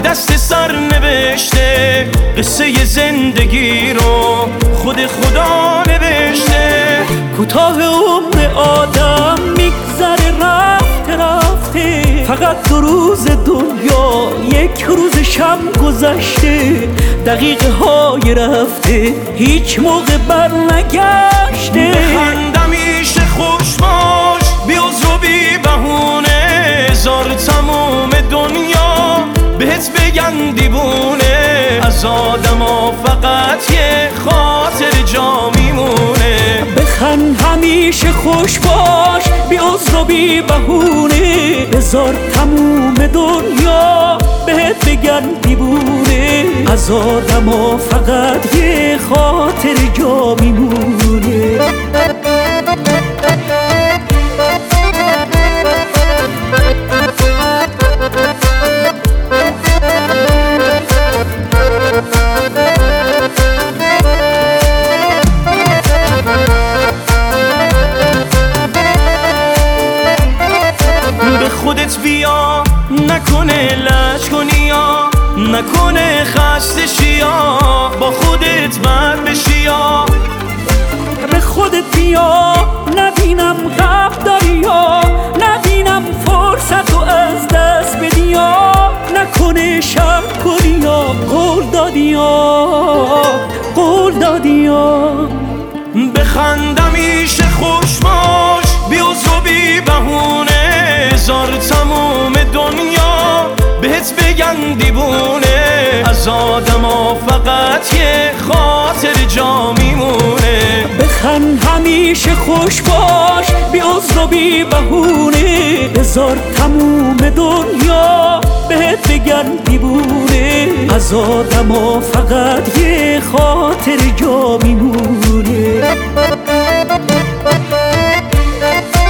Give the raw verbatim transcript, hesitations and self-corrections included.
دست سر نوشته، قصه زندگی رو خود خدا نوشته. کوتاه عمر آدم میگذره رفته رفته، فقط دو روز دنیا یک روز شب گذشته. دقیقه های رفته هیچ موقع بر نگشته. بخندم میشه خوش باش بی عذر و بی بهونه، هزار تموم دنیا بهت بگن دیوونه. از آدما فقط یه خاطر جا میمونه. بخند همیشه خوش باش بی عذر و بی بهونه، بذار تموم دنیا بهت بگن دیوونه. از آدما فقط یه خاطر جا میمونه. خودت بیا نکنه لج کنی یا نکنه خسته شی یا با خودت بر بشی یا. به خودت بیا نبینم غم داری یا نبینم فرصت رو از دست بدی یا نکنه شب کنی یا قول دادی یا قول دادی یا. بخندم میشه خوش باش بی عذر و بی بهونه، هزار تموم دنیا بهت بگن دیوونه. از آدما فقط یه خاطر جا میمونه. بخند همیشه خوش باش بی عذر و بی بهونه، بذار تموم دنیا بهت بگن دیوونه. از آدما فقط یه خاطر جا میمونه.